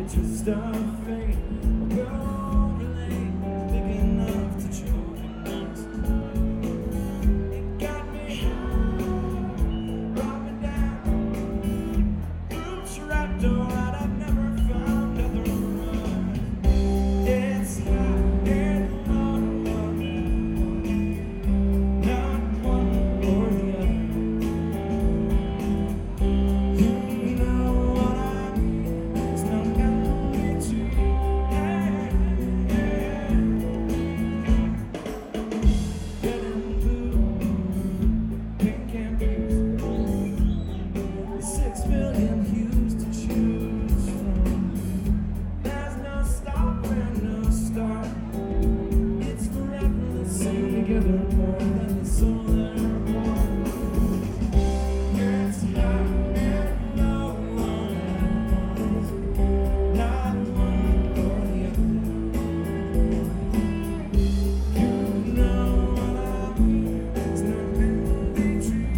twist of fate. We're all related, big enough to join us. It got me high, brought me down. Roots wrapped around, I've never found other run. It's high and low, not one or the other. You know what I mean, it's not gonna be too bad. Red and blue, pink and blues, 6 million hues to choose from. There's no stop and no start. It's forever the same together, more than the soul that are born. It's high and low, not one or the other. You know what I mean, it's not meant to be true.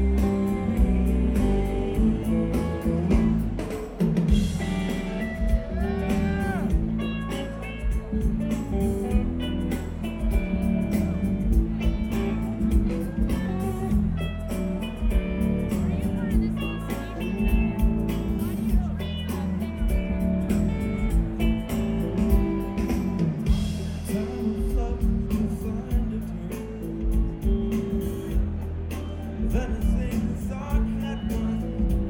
Time of love will find a turn. If anything you thought had won,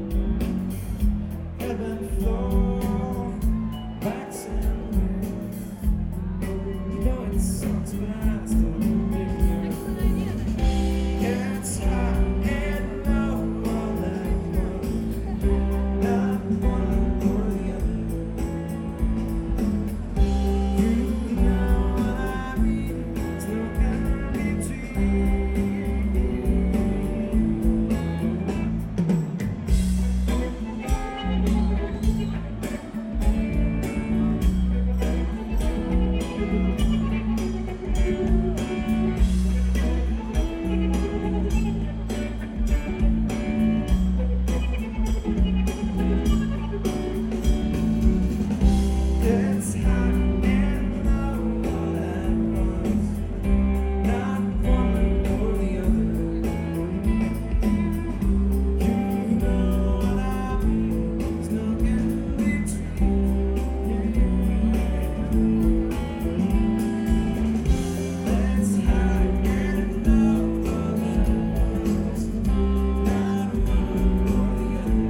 ebb and flow, wax and wane. You know it sucks, but I still live here. It's high and low, all at once, not one or the other. You know what I mean, it's not gonna be too. It's high and low, all at once, not one or the other. You know what I mean, it's not gonna be true. It's high and low, all at once, not one or the other.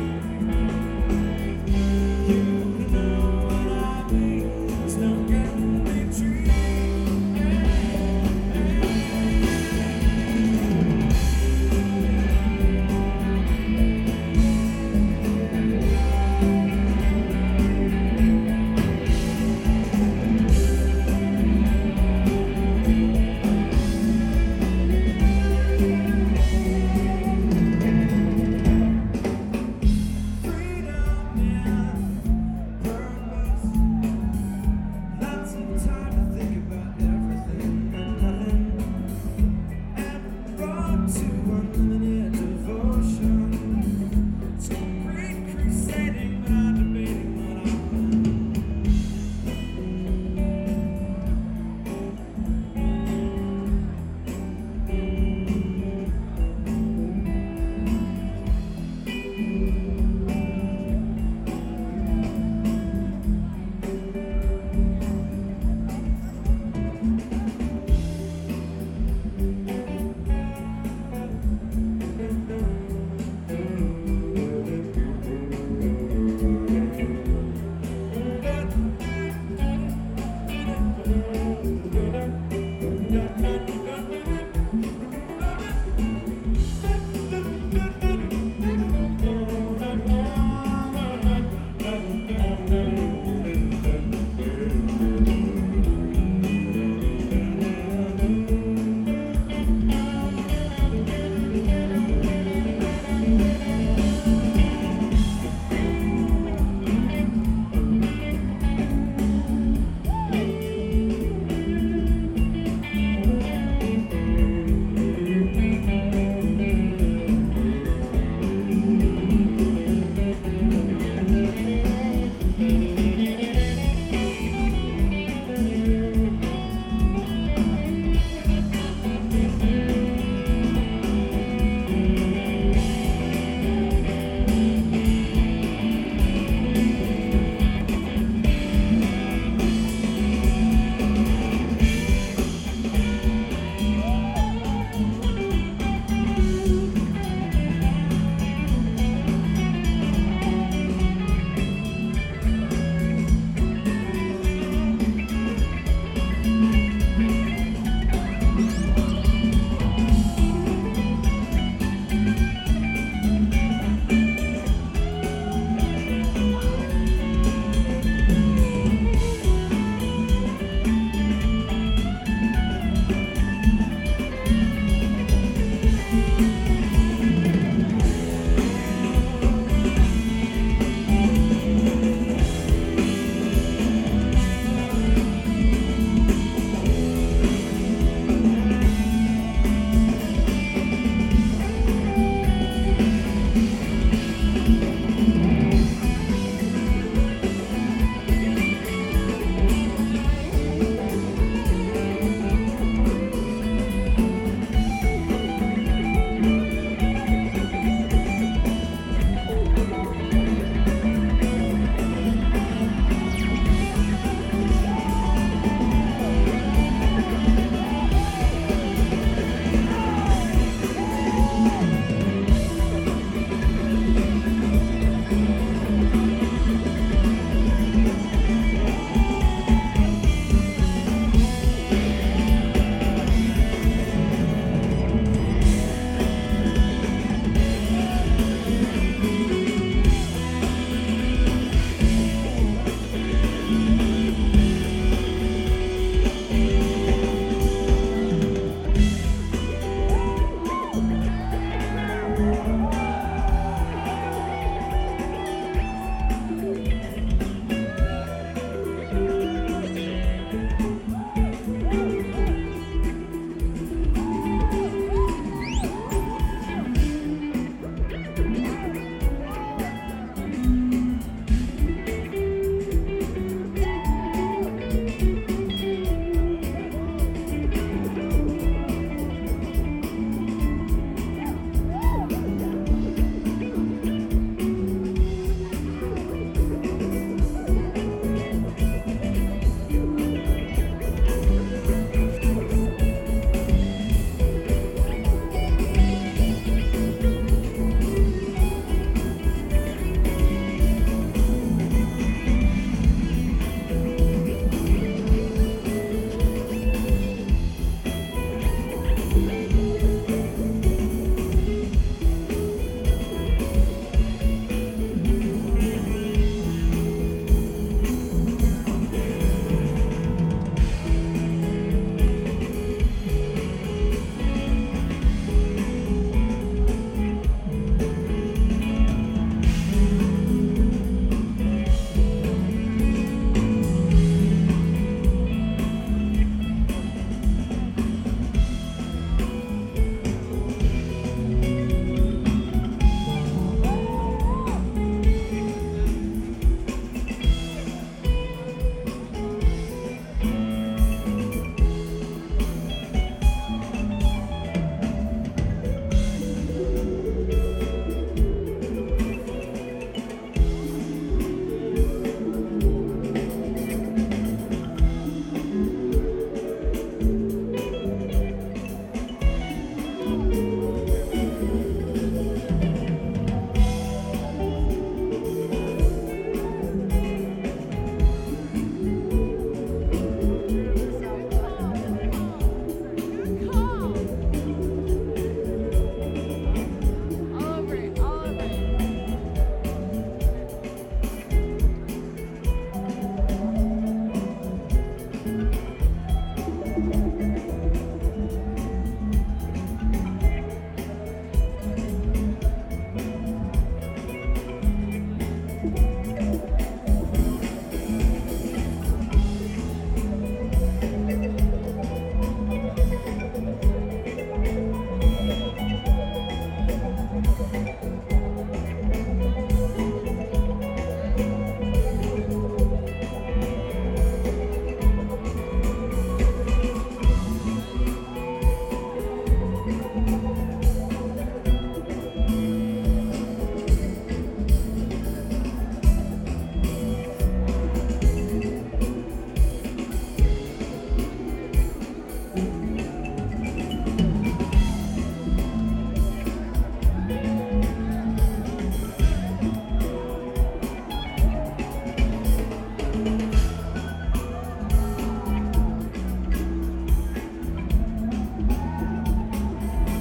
You know what I mean, it's not gonna be true. Freedom and purpose, lots of time to think about everything and nothing, and brought to unlimited devotion. It's great crusading, not debating what I want.